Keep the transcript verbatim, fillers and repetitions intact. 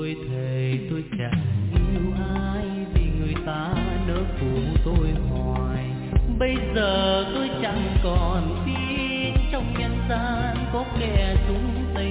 tôi thề tôi chẳng yêu ai, vì người ta nỡ phụ tôi hoài. Bây giờ tôi chẳng còn biết trong nhân gian có kẻ chung tay